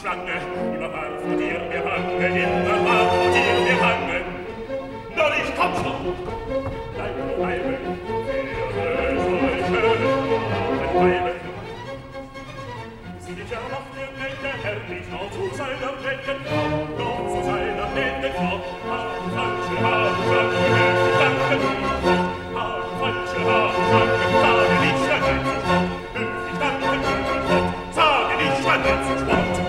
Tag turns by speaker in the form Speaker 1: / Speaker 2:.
Speaker 1: Schlange, immer war vor dir gehangen, immer war vor dir gehangen. Nur nicht komm schon, bleiben, bleiben, wäre solche Weiben. Sie dich ja noch der nette Herr, nicht noch zu seiner netten Frau, noch zu seiner netten Frau. Falsche Haarschlange, Schlange, falsche Haarschlange, sage nicht, ein Sport, höflich danke, Sport, sage nicht, ein Sport.